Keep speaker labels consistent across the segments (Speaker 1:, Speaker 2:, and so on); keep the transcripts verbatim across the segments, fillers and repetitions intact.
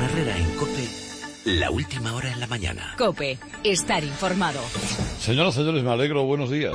Speaker 1: Herrera en COPE, la última hora en la mañana.
Speaker 2: COPE, estar informado.
Speaker 3: Señoras y señores, me alegro, buenos días.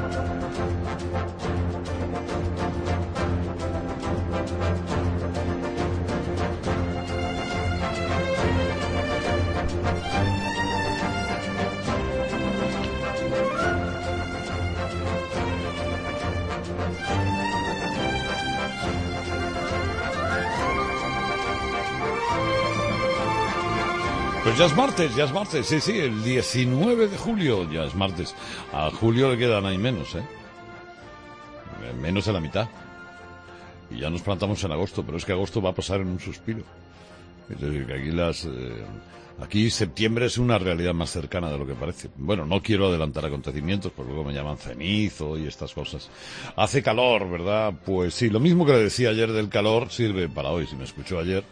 Speaker 3: Pues ya es martes, ya es martes, sí, sí, el diecinueve de julio, ya es martes. A julio le quedan ahí menos, ¿eh? Menos de la mitad. Y ya nos plantamos en agosto, pero es que agosto va a pasar en un suspiro. Es decir, que aquí las... Eh, aquí septiembre es una realidad más cercana de lo que parece. Bueno, no quiero adelantar acontecimientos, porque luego me llaman cenizo y estas cosas. Hace calor, ¿verdad? Pues sí, lo mismo que le decía ayer del calor sirve para hoy, si me escuchó ayer.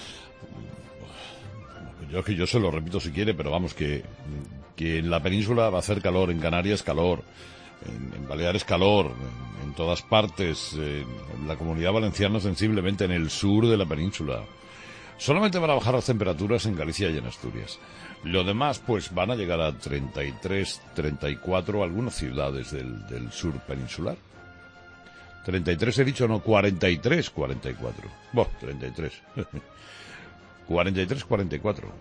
Speaker 3: Yo que yo se lo repito si quiere, pero vamos, que, que en la península va a hacer calor, en Canarias calor, en, en Baleares calor, en, en todas partes, en, en la Comunidad Valenciana sensiblemente, en el sur de la península. Solamente van a bajar las temperaturas en Galicia y en Asturias. Lo demás, pues van a llegar a treinta y tres, treinta y cuatro algunas ciudades del, del sur peninsular. treinta y tres he dicho, no, cuarenta y tres, cuarenta y cuatro. Buah, treinta y tres. cuarenta y tres, cuarenta y cuatro.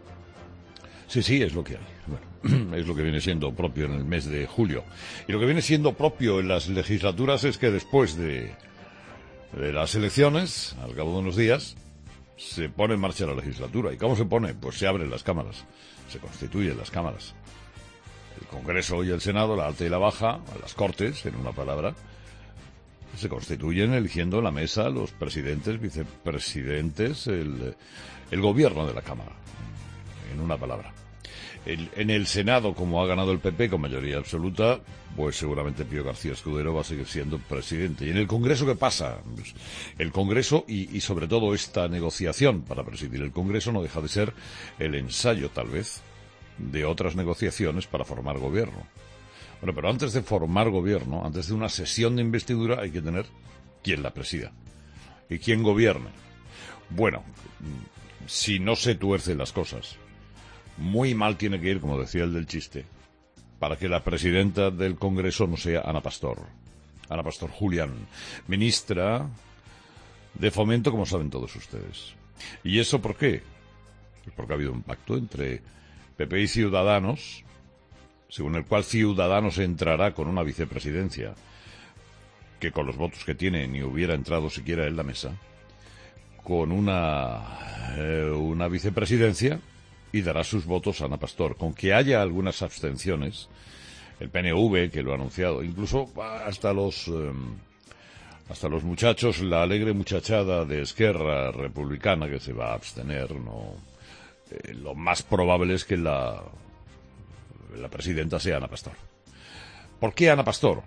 Speaker 3: Sí, sí, es lo que hay. Bueno, es lo que viene siendo propio en el mes de julio. Y lo que viene siendo propio en las legislaturas es que después de, de las elecciones, al cabo de unos días, se pone en marcha la legislatura. ¿Y cómo se pone? Pues se abren las cámaras, se constituyen las cámaras. El Congreso y el Senado, la alta y la baja, las Cortes, en una palabra, se constituyen eligiendo en la mesa los presidentes, vicepresidentes, el, el gobierno de la Cámara, en una palabra. El, en el Senado, como ha ganado el P P con mayoría absoluta, pues seguramente Pío García Escudero va a seguir siendo presidente. ¿Y en el Congreso qué pasa? Pues el Congreso y, y sobre todo esta negociación para presidir el Congreso no deja de ser el ensayo, tal vez, de otras negociaciones para formar gobierno. Bueno, pero antes de formar gobierno, antes de una sesión de investidura, hay que tener quién la presida y quién gobierne. Bueno, si no se tuercen las cosas, muy mal tiene que ir, como decía el del chiste, para que la presidenta del Congreso no sea Ana Pastor. Ana Pastor Julián, ministra de Fomento, como saben todos ustedes. ¿Y eso por qué? Pues porque ha habido un pacto entre P P y Ciudadanos, según el cual Ciudadanos entrará con una vicepresidencia que con los votos que tiene ni hubiera entrado siquiera en la mesa, con una, eh, una vicepresidencia y dará sus votos a Ana Pastor. Con que haya algunas abstenciones, el P N V, que lo ha anunciado, incluso hasta los, eh, hasta los muchachos, la alegre muchachada de Esquerra Republicana que se va a abstener, no, eh, lo más probable es que la... la presidenta sea Ana Pastor. ¿Por qué Ana Pastor?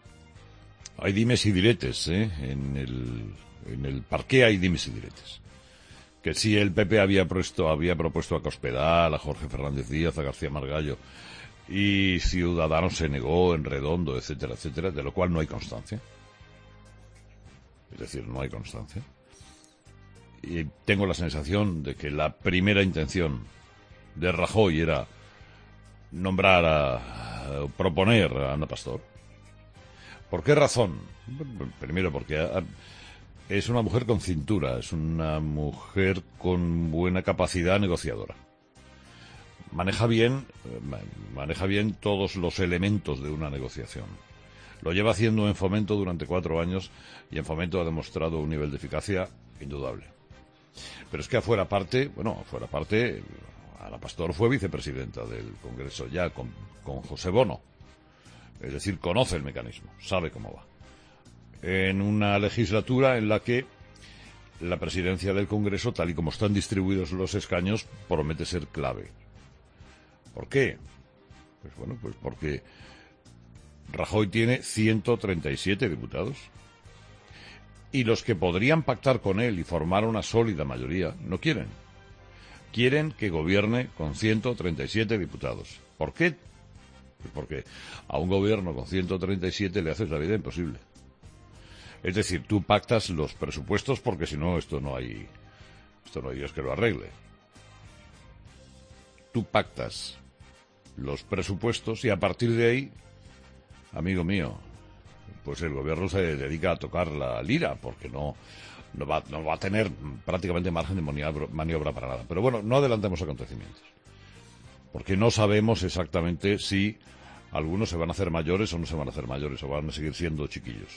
Speaker 3: Hay dimes y diretes, ¿eh? En el, en el parqué hay dimes y diretes. Que si el P P había puesto, había propuesto a Cospedal, a Jorge Fernández Díaz, a García Margallo, y Ciudadanos se negó en Redondo, etcétera, etcétera, de lo cual no hay constancia. Es decir, no hay constancia. Y tengo la sensación de que la primera intención de Rajoy era nombrar a, a proponer a Ana Pastor. ¿Por qué razón? Primero porque a, es una mujer con cintura, es una mujer con buena capacidad negociadora. Maneja bien, maneja bien todos los elementos de una negociación. Lo lleva haciendo en Fomento durante cuatro años y en Fomento ha demostrado un nivel de eficacia indudable. Pero es que afuera parte, bueno, afuera parte, Ana Pastor fue vicepresidenta del Congreso ya con, con José Bono. Es decir, conoce el mecanismo, sabe cómo va. En una legislatura en la que la presidencia del Congreso, tal y como están distribuidos los escaños, promete ser clave. ¿Por qué? Pues bueno, pues porque Rajoy tiene ciento treinta y siete diputados y los que podrían pactar con él y formar una sólida mayoría no quieren. Quieren que gobierne con ciento treinta y siete diputados. ¿Por qué? Pues porque a un gobierno con ciento treinta y siete le haces la vida imposible. Es decir, tú pactas los presupuestos porque si no, esto no hay Esto no hay Dios que lo arregle. Tú pactas los presupuestos y a partir de ahí, amigo mío, pues el gobierno se dedica a tocar la lira, porque no, no, va, no va a tener prácticamente margen de maniobra, maniobra para nada. Pero bueno, no adelantemos acontecimientos, porque no sabemos exactamente si algunos se van a hacer mayores o no se van a hacer mayores, o van a seguir siendo chiquillos.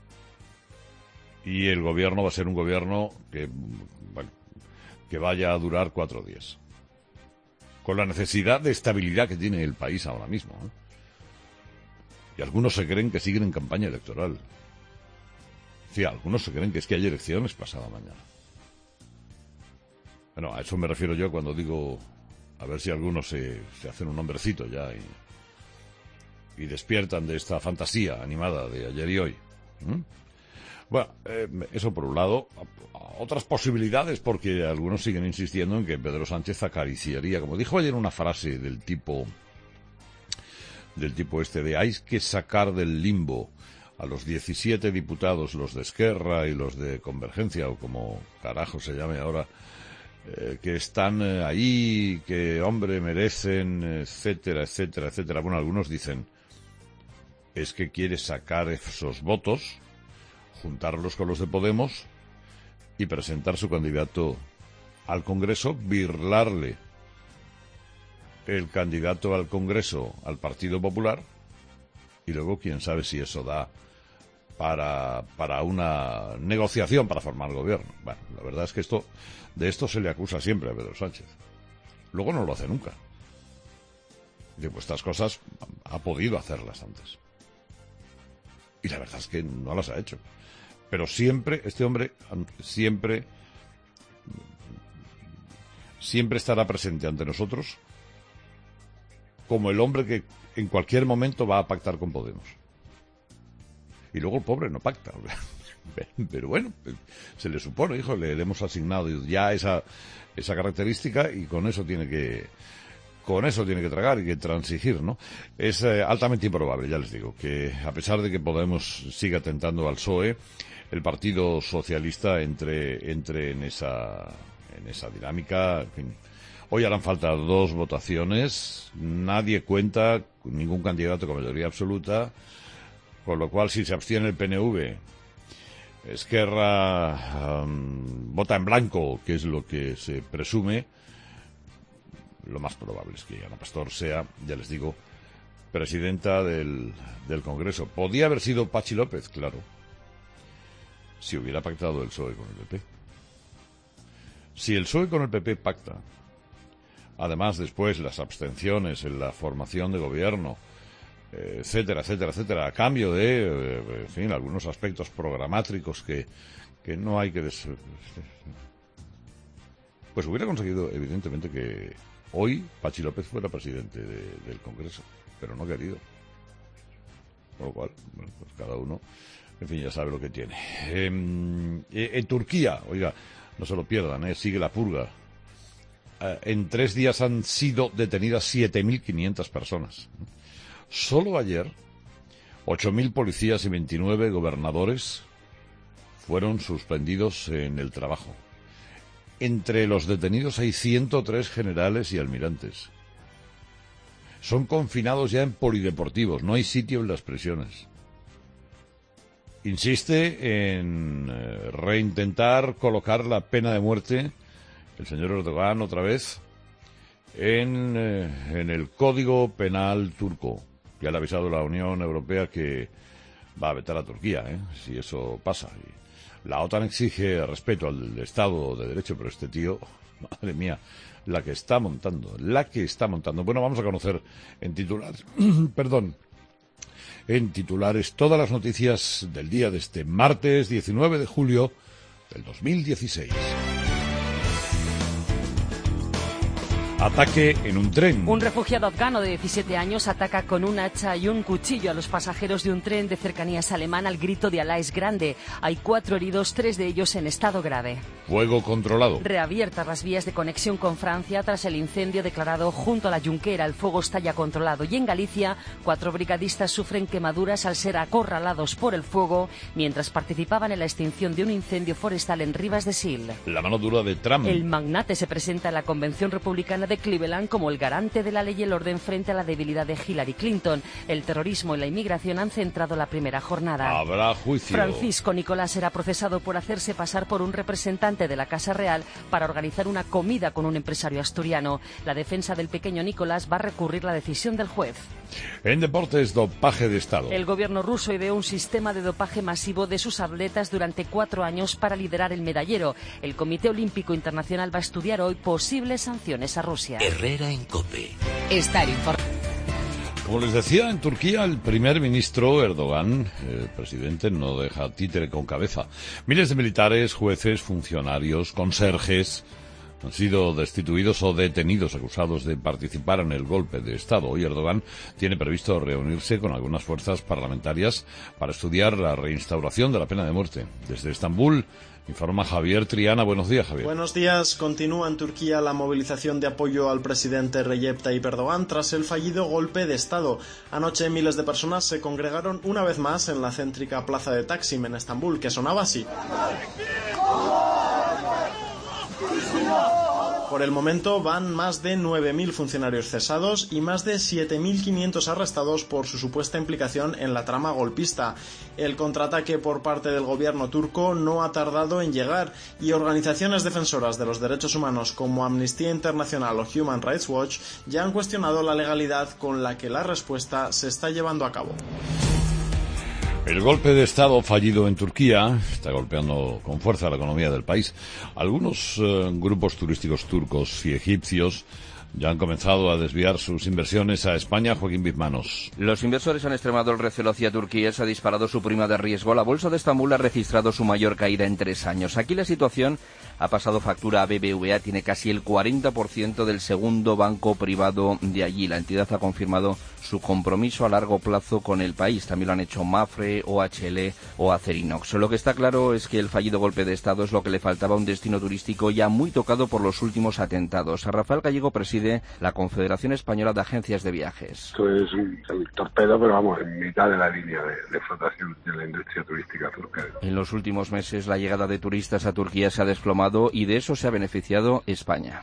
Speaker 3: Y el gobierno va a ser un gobierno que, bueno, que vaya a durar cuatro días. Con la necesidad de estabilidad que tiene el país ahora mismo, ¿eh? Y algunos se creen que siguen en campaña electoral. Sí, algunos se creen que es que hay elecciones pasado mañana. Bueno, a eso me refiero yo cuando digo, a ver si algunos se, se hacen un hombrecito ya y, y despiertan de esta fantasía animada de ayer y hoy. ¿Mm? Bueno, eh, eso por un lado. Otras posibilidades, porque algunos siguen insistiendo en que Pedro Sánchez acariciaría, como dijo ayer una frase del tipo del tipo este de hay que sacar del limbo a los diecisiete diputados, los de Esquerra y los de Convergencia, o como carajo se llame ahora, eh, que están eh, ahí, que hombre merecen, etcétera, etcétera, etcétera. Bueno, algunos dicen es que quiere sacar esos votos, juntarlos con los de Podemos y presentar su candidato al Congreso, birlarle el candidato al Congreso al Partido Popular, y luego quién sabe si eso da para, para una negociación para formar gobierno. Bueno, la verdad es que esto de esto se le acusa siempre a Pedro Sánchez. Luego no lo hace nunca. Digo, pues estas cosas ha podido hacerlas antes. Y la verdad es que no las ha hecho. Pero siempre, este hombre, siempre, siempre estará presente ante nosotros como el hombre que en cualquier momento va a pactar con Podemos. Y luego el pobre no pacta. Pero bueno, se le supone, hijo, le, le hemos asignado ya esa, esa característica y con eso tiene que... Con eso tiene que tragar y que transigir, ¿no? Es eh, altamente improbable, ya les digo, que a pesar de que Podemos siga tentando al P S O E, el Partido Socialista entre, entre en esa, en esa dinámica. En fin, hoy harán falta dos votaciones, nadie cuenta con ningún candidato con mayoría absoluta, con lo cual si se abstiene el P N V, Esquerra um, vota en blanco, que es lo que se presume. Lo más probable es que Ana Pastor sea, ya les digo, presidenta del, del Congreso. Podía haber sido Pachi López, claro, si hubiera pactado el P S O E con el P P. Si el P S O E con el P P pacta, además después las abstenciones en la formación de gobierno, eh, etcétera, etcétera, etcétera, a cambio de, eh, en fin, algunos aspectos programáticos que, que no hay que... Des... Pues hubiera conseguido, evidentemente, que hoy Pachi López fuera presidente de, del Congreso, pero no ha querido. Con lo cual, bueno, pues cada uno, en fin, ya sabe lo que tiene. Eh, en Turquía, oiga, no se lo pierdan, eh, sigue la purga. Eh, en tres días han sido detenidas siete mil quinientas personas. Solo ayer, ocho mil policías y veintinueve gobernadores fueron suspendidos en el trabajo. Entre los detenidos hay ciento tres generales y almirantes. Son confinados ya en polideportivos, no hay sitio en las prisiones. Insiste en eh, reintentar colocar la pena de muerte, el señor Erdogan otra vez, en, eh, en el Código Penal turco. Ya le ha avisado la Unión Europea que va a vetar a Turquía, ¿eh? Si eso pasa. Y la OTAN exige respeto al Estado de Derecho, pero este tío, madre mía, la que está montando, la que está montando. Bueno, vamos a conocer en titulares, perdón, en titulares todas las noticias del día de este martes diecinueve de julio del dos mil dieciséis. Ataque en un tren.
Speaker 2: Un refugiado afgano de diecisiete años ataca con un hacha y un cuchillo a los pasajeros de un tren de cercanías alemán al grito de Alá es grande. Hay cuatro heridos, tres de ellos en estado grave.
Speaker 3: Fuego controlado.
Speaker 2: Reabiertas las vías de conexión con Francia tras el incendio declarado junto a la Junquera. El fuego está ya controlado. Y en Galicia, cuatro brigadistas sufren quemaduras al ser acorralados por el fuego mientras participaban en la extinción de un incendio forestal en Rivas de Sil.
Speaker 3: La mano dura de Trump.
Speaker 2: El magnate se presenta en la Convención Republicana de Cleveland como el garante de la ley y el orden frente a la debilidad de Hillary Clinton. El terrorismo y la inmigración han centrado la primera jornada.
Speaker 3: Habrá juicio.
Speaker 2: Francisco Nicolás será procesado por hacerse pasar por un representante de la Casa Real para organizar una comida con un empresario asturiano. La defensa del pequeño Nicolás va a recurrir la decisión del juez.
Speaker 3: En deportes, dopaje de Estado.
Speaker 2: El gobierno ruso ideó un sistema de dopaje masivo de sus atletas durante cuatro años para liderar el medallero. El Comité Olímpico Internacional va a estudiar hoy posibles sanciones a Rusia.
Speaker 1: Herrera en COPE.
Speaker 2: Estar informado.
Speaker 3: Como les decía, en Turquía el primer ministro Erdogan, el presidente, no deja títere con cabeza. Miles de militares, jueces, funcionarios, conserjes han sido destituidos o detenidos acusados de participar en el golpe de Estado. Hoy Erdogan tiene previsto reunirse con algunas fuerzas parlamentarias para estudiar la reinstauración de la pena de muerte. Desde Estambul informa Javier Triana. Buenos días, Javier.
Speaker 4: Buenos días. Continúa en Turquía la movilización de apoyo al presidente Recep Tayyip Erdogan tras el fallido golpe de Estado. Anoche miles de personas se congregaron una vez más en la céntrica plaza de Taksim en Estambul, que sonaba así. Por el momento van más de nueve mil funcionarios cesados y más de siete mil quinientos arrestados por su supuesta implicación en la trama golpista. El contraataque por parte del gobierno turco no ha tardado en llegar y organizaciones defensoras de los derechos humanos como Amnistía Internacional o Human Rights Watch ya han cuestionado la legalidad con la que la respuesta se está llevando a cabo.
Speaker 3: El golpe de Estado fallido en Turquía está golpeando con fuerza la economía del país. Algunos eh, grupos turísticos turcos y egipcios ya han comenzado a desviar sus inversiones a España. Joaquín Bizmanos.
Speaker 5: Los inversores han extremado el recelo hacia Turquía, se ha disparado su prima de riesgo. La bolsa de Estambul ha registrado su mayor caída en tres años. Aquí la situación ha pasado factura a B B V A, tiene casi el cuarenta por ciento del segundo banco privado de allí. La entidad ha confirmado su compromiso a largo plazo con el país. También lo han hecho Mafre, O H L o Acerinox. Lo que está claro es que el fallido golpe de Estado es lo que le faltaba a un destino turístico ya muy tocado por los últimos atentados. Rafael Gallego preside la Confederación Española de Agencias de Viajes.
Speaker 6: Esto es un el torpedo, pero vamos, en mitad de la línea de, de flotación de la industria turística turca.
Speaker 5: En los últimos meses la llegada de turistas a Turquía se ha desplomado y de eso se ha beneficiado España.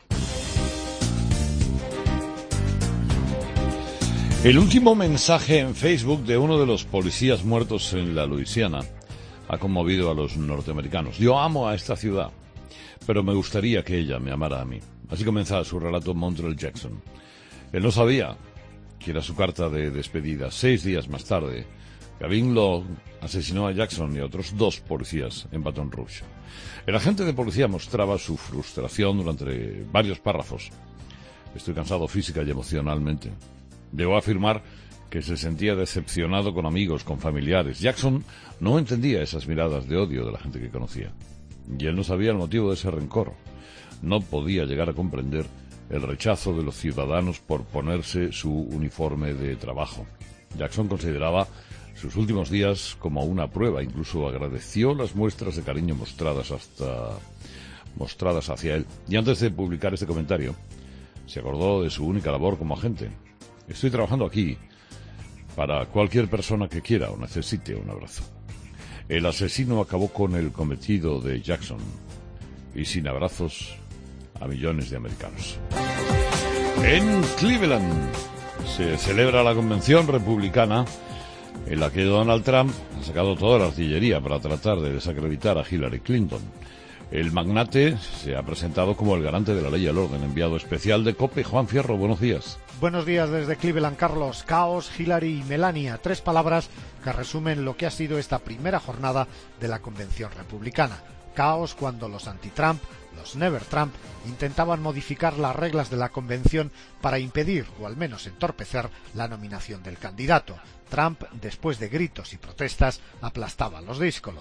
Speaker 3: El último mensaje en Facebook de uno de los policías muertos en la Luisiana ha conmovido a los norteamericanos. Yo amo a esta ciudad, pero me gustaría que ella me amara a mí. Así comenzaba su relato Montrell Jackson. Él no sabía que era su carta de despedida. Seis días más tarde, Gavin Long asesinó a Jackson y a otros dos policías en Baton Rouge. El agente de policía mostraba su frustración durante varios párrafos. Estoy cansado física y emocionalmente. Llegó a afirmar que se sentía decepcionado con amigos, con familiares. Jackson no entendía esas miradas de odio de la gente que conocía. Y él no sabía el motivo de ese rencor. No podía llegar a comprender el rechazo de los ciudadanos por ponerse su uniforme de trabajo. Jackson consideraba sus últimos días como una prueba. Incluso agradeció las muestras de cariño mostradas hasta mostradas hacia él. Y antes de publicar este comentario, se acordó de su única labor como agente. Estoy trabajando aquí para cualquier persona que quiera o necesite un abrazo. El asesino acabó con el cometido de Jackson y sin abrazos a millones de americanos. En Cleveland se celebra la convención republicana en la que Donald Trump ha sacado toda la artillería para tratar de desacreditar a Hillary Clinton. El magnate se ha presentado como el garante de la ley y el orden. Enviado especial de COPE, Juan Fierro, buenos días.
Speaker 7: Buenos días desde Cleveland, Carlos. Caos, Hillary y Melania. Tres palabras que resumen lo que ha sido esta primera jornada de la convención republicana. Caos cuando los anti-Trump, los Never Trump, intentaban modificar las reglas de la convención para impedir, o al menos entorpecer, la nominación del candidato. Trump, después de gritos y protestas, aplastaba a los díscolos.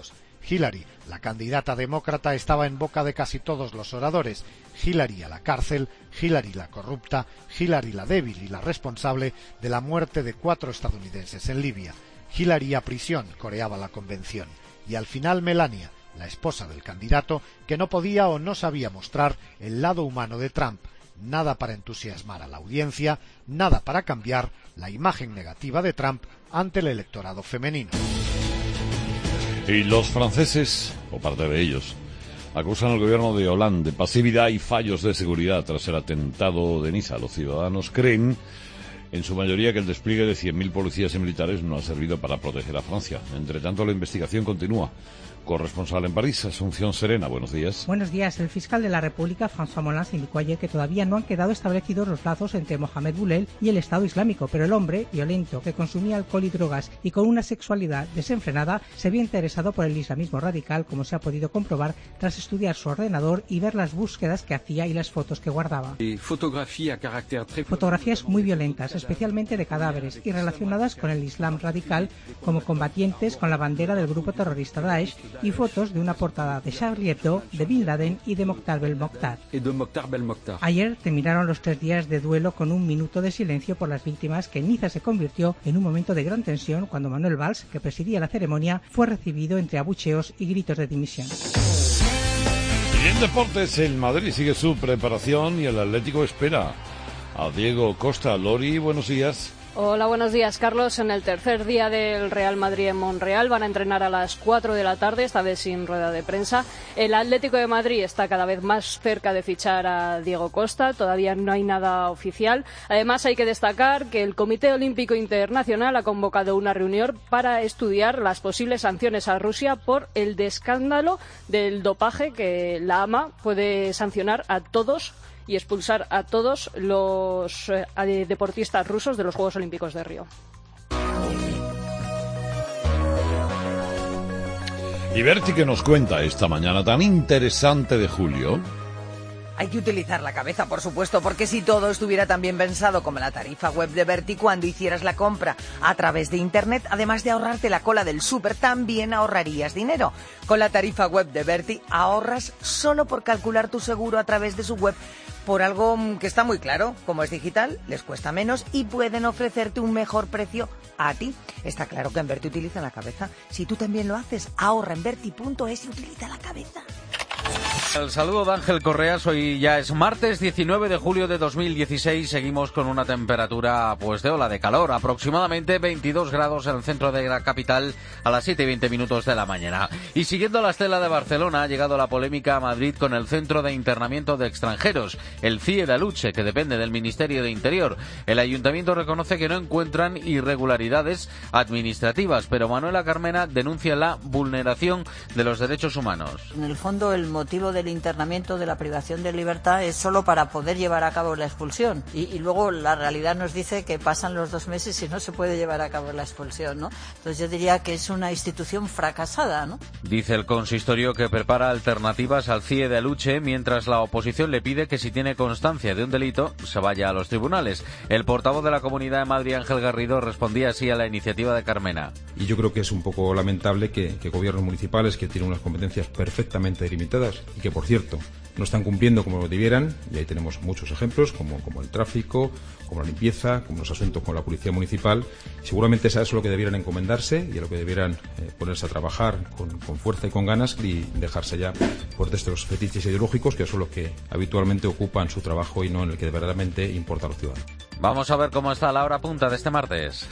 Speaker 7: Hillary, la candidata demócrata, estaba en boca de casi todos los oradores. Hillary a la cárcel, Hillary la corrupta, Hillary la débil y la responsable de la muerte de cuatro estadounidenses en Libia. Hillary a prisión, coreaba la convención. Y al final Melania, la esposa del candidato, que no podía o no sabía mostrar el lado humano de Trump. Nada para entusiasmar a la audiencia, nada para cambiar la imagen negativa de Trump ante el electorado femenino.
Speaker 3: Y los franceses, o parte de ellos, acusan al gobierno de Hollande de pasividad y fallos de seguridad tras el atentado de Niza. Los ciudadanos creen, en su mayoría, que el despliegue de cien mil policías y militares no ha servido para proteger a Francia. Entre tanto, la investigación continúa. Corresponsal en París, Asunción Serena, buenos días.
Speaker 8: Buenos días. El fiscal de la República, François Molins, indicó ayer que todavía no han quedado establecidos los lazos entre Mohamed Boulel y el Estado Islámico, pero el hombre, violento, que consumía alcohol y drogas y con una sexualidad desenfrenada, se había interesado por el islamismo radical, como se ha podido comprobar tras estudiar su ordenador y ver las búsquedas que hacía y las fotos que guardaba. Fotografías muy violentas, especialmente de cadáveres y relacionadas con el Islam radical, como combatientes con la bandera del grupo terrorista Daesh, y fotos de una portada de Charlie Hebdo, de Bin Laden y de Mokhtar Belmokhtar. Ayer terminaron los tres días de duelo con un minuto de silencio por las víctimas, que en Niza se convirtió en un momento de gran tensión cuando Manuel Valls, que presidía la ceremonia, fue recibido entre abucheos y gritos de dimisión.
Speaker 3: Y en deportes, el Madrid sigue su preparación y el Atlético espera a Diego Costa. Lori, buenos días.
Speaker 9: Hola, buenos días, Carlos. En el tercer día del Real Madrid en Monreal van a entrenar a las cuatro de la tarde, esta vez sin rueda de prensa. El Atlético de Madrid está cada vez más cerca de fichar a Diego Costa, todavía no hay nada oficial. Además, hay que destacar que el Comité Olímpico Internacional ha convocado una reunión para estudiar las posibles sanciones a Rusia por el escándalo del dopaje, que la A M A puede sancionar a todos y expulsar a todos los eh, deportistas rusos de los Juegos Olímpicos de Río.
Speaker 3: Y Berti, que nos cuenta esta mañana tan interesante de julio.
Speaker 10: Hay que utilizar la cabeza, por supuesto, porque si todo estuviera tan bien pensado como la tarifa web de Berti, cuando hicieras la compra a través de Internet, además de ahorrarte la cola del súper, también ahorrarías dinero. Con la tarifa web de Berti ahorras solo por calcular tu seguro a través de su web, por algo que está muy claro. Como es digital, les cuesta menos y pueden ofrecerte un mejor precio a ti. Está claro que en Berti utilizan la cabeza. Si tú también lo haces, ahorra en berti punto es y utiliza la cabeza.
Speaker 5: El saludo de Ángel Correas. Hoy ya es martes diecinueve de julio de dos mil dieciséis. Seguimos con una temperatura pues de ola de calor, aproximadamente veintidós grados en el centro de la capital a las siete y veinte minutos de la mañana. Y siguiendo la estela de Barcelona, ha llegado la polémica a Madrid con el Centro de Internamiento de Extranjeros, el C I E de Aluche, que depende del Ministerio de Interior. El Ayuntamiento reconoce que no encuentran irregularidades administrativas, pero Manuela Carmena denuncia la vulneración de los derechos humanos.
Speaker 11: En el fondo, el motivo del internamiento, de la privación de libertad, es solo para poder llevar a cabo la expulsión. Y, y luego la realidad nos dice que pasan los dos meses y no se puede llevar a cabo la expulsión, ¿no? Entonces yo diría que es una institución fracasada, ¿no?
Speaker 5: Dice el consistorio que prepara alternativas al C I E de Aluche, mientras la oposición le pide que si tiene constancia de un delito se vaya a los tribunales. El portavoz de la Comunidad de Madrid, Ángel Garrido, respondía así a la iniciativa de Carmena.
Speaker 12: Y yo creo que es un poco lamentable que, que gobiernos municipales, que tienen unas competencias perfectamente delimitadas y que, por cierto, no están cumpliendo como lo debieran, y ahí tenemos muchos ejemplos, como, como el tráfico, como la limpieza, como los asuntos con la policía municipal. Seguramente es a eso lo que debieran encomendarse y a lo que debieran eh, ponerse a trabajar con, con fuerza y con ganas, y dejarse ya por de estos fetiches ideológicos, que son los que habitualmente ocupan su trabajo y no en el que verdaderamente importa a los ciudadanos.
Speaker 5: Vamos a ver cómo está la hora punta de este martes.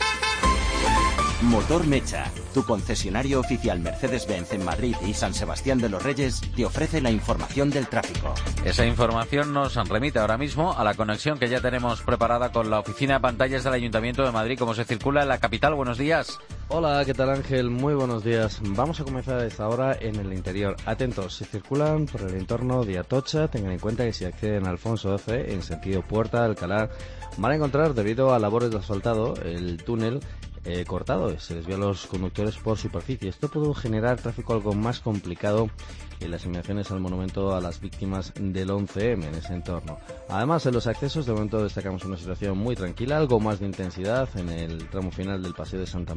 Speaker 1: Motor Mecha, tu concesionario oficial Mercedes-Benz en Madrid y San Sebastián de los Reyes, te ofrece la información del tráfico.
Speaker 5: Esa información nos remite ahora mismo a la conexión que ya tenemos preparada con la oficina de pantallas del Ayuntamiento de Madrid. ¿Cómo se circula en la capital? Buenos días.
Speaker 13: Hola, ¿qué tal, Ángel? Muy buenos días. Vamos a comenzar a esta hora en el interior. Atentos, si circulan por el entorno de Atocha, tengan en cuenta que si acceden a Alfonso doce en sentido Puerta Alcalá, van a encontrar, debido a labores de asfaltado, el túnel Eh, cortado. Se desvía a los conductores por superficie. Esto puede generar tráfico algo más complicado en las inmediaciones al monumento a las víctimas del once eme en ese entorno. Además, en los accesos de momento destacamos una situación muy tranquila, algo más de intensidad en el tramo final del Paseo de Santa María de la Calle.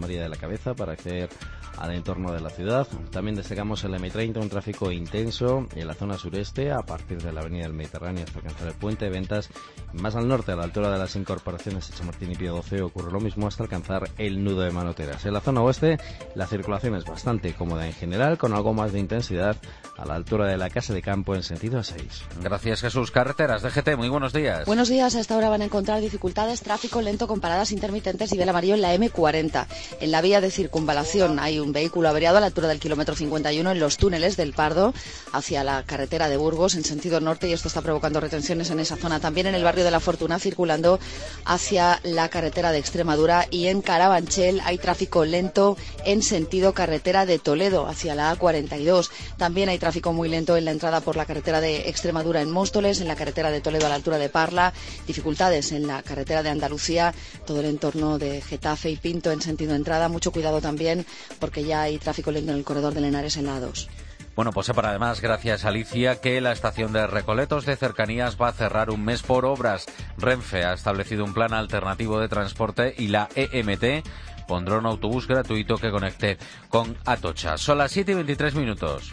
Speaker 13: cabeza para acceder al entorno de la ciudad. También destacamos el eme treinta, un tráfico intenso en la zona sureste a partir de la avenida del Mediterráneo hasta alcanzar el puente de Ventas. Más al norte, a la altura de las incorporaciones de Chamartín y Pío doce, ocurre lo mismo hasta alcanzar el nudo de Manoteras. En la zona oeste, la circulación es bastante cómoda en general, con algo más de intensidad a la altura de la Casa de Campo en sentido A seis.
Speaker 5: Gracias, Jesús. Carreteras, D G T, muy buenos días.
Speaker 14: Buenos días. A esta hora van a encontrar dificultades, tráfico lento con paradas intermitentes y vela amarillo en la eme cuarenta. En la vía de circunvalación hay un vehículo averiado a la altura del kilómetro cincuenta y uno en los túneles del Pardo hacia la carretera de Burgos en sentido norte, y esto está provocando retenciones en esa zona. También en el barrio de La Fortuna, circulando hacia la carretera de Extremadura, y en Carabanchel hay tráfico lento en sentido carretera de Toledo hacia la A cuarenta y dos. También hay tráfico muy lento en la entrada por la carretera de Extremadura en Móstoles, en la carretera de Toledo a la altura de Parla, dificultades en la carretera de Andalucía, todo el entorno de Getafe y Pinto en sentido entrada. Mucho cuidado también porque ya hay tráfico lento en el corredor de Lenares en la A dos.
Speaker 5: Bueno, pues sepan además, gracias Alicia, que la estación de Recoletos de Cercanías va a cerrar un mes por obras. Renfe ha establecido un plan alternativo de transporte y la E M T pondrá un autobús gratuito que conecte con Atocha. Son las siete y veintitrés minutos.